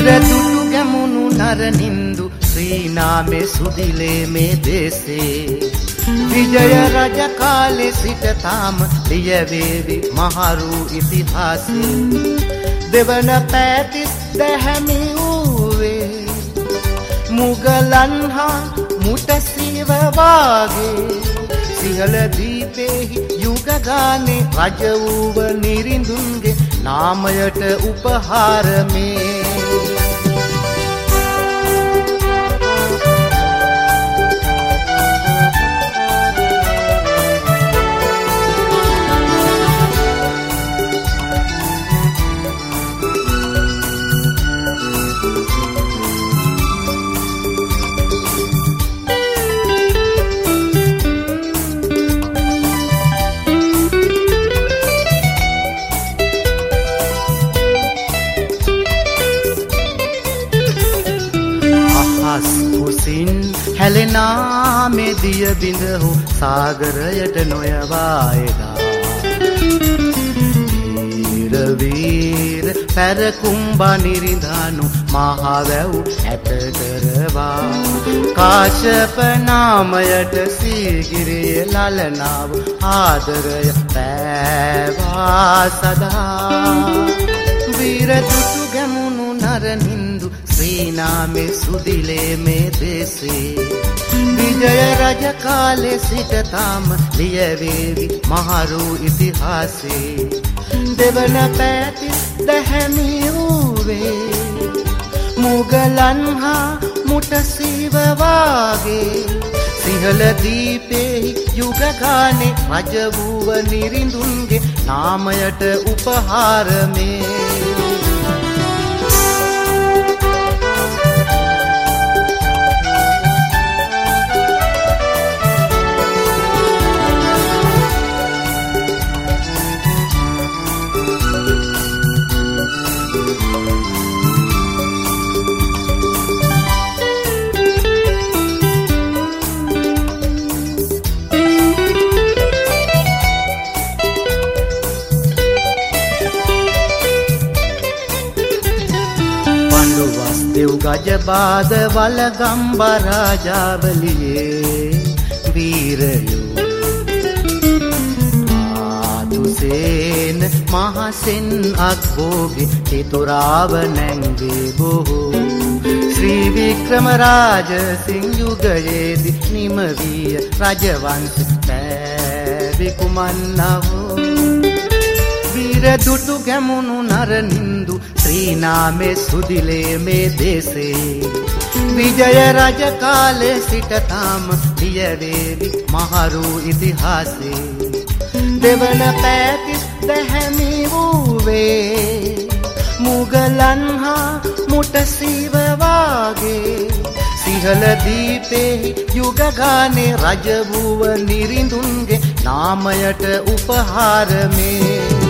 දුටු ගැමුණු නරනින්දු ශ්‍රී නාමේ සුදිලේ මේ දේශේ විජය රජ කාලේ සිට තාම ලියවේවි මහරු ඉතිහාසෙ දෙවන පැතිස් දැහැමි වූවේ මුගලන් හා මුටසිව වාගේ සිහල දීපෙහි යුග ගානේ රජ වූව නිරිඳුන්ගේ නාමයට උපහාර මේ හැලෙනා මෙදිය බිඳහු සාගරයට නොයවායදා වීර පැරකුම්බා නිරිඳානු මහවැව් ඇත කරවා කාශ්‍යප නාමයට සීගිරිය ලලනාව ආදරය පෑවා සදා වීර දුටු ගැමුණු නරනින්දු ශ්‍රී නාමේ සුදිලේ මේ දේශේ විජය රජ කාලේ සිට තාම ලියවේවි මහරු ඉතිහාසේ දෙවන පැතිස් දැහැමි වූවේ මුගලන් හා මුටසිව වාගේ සිහල දීපෙහි යුග ගානේ රජ වූව නිරිඳුන්ගේ නාමයට උපහාර මේ ගජබාද වලගම්බරාජාවලියේ වීරයෝ ආතුසේන මහසෙන් අක්බෝගේ හිතුරාව නැංගේ බොහෝ ශ්‍රී වික්‍රම රාජ සිං යුගයේදී නිමවිය රජවංශ පැවි කුමන්නවෝ වීර දුටු ගැමුණු නරනින්දු ශ්‍රී නාමේ සුදිලේ මේ දේශේ විජය රජ කාලේ සිට තාම ලියවේවි මහරු ඉතිහාසේ දෙවන පැතිස් දැහැමි වූවේ මුගලන් හා මුටසිව වාගේ සිහල දීපෙහි යුග ගානේ රජ වූව නිරිඳුන්ගේ නාමයට උපහාර මේ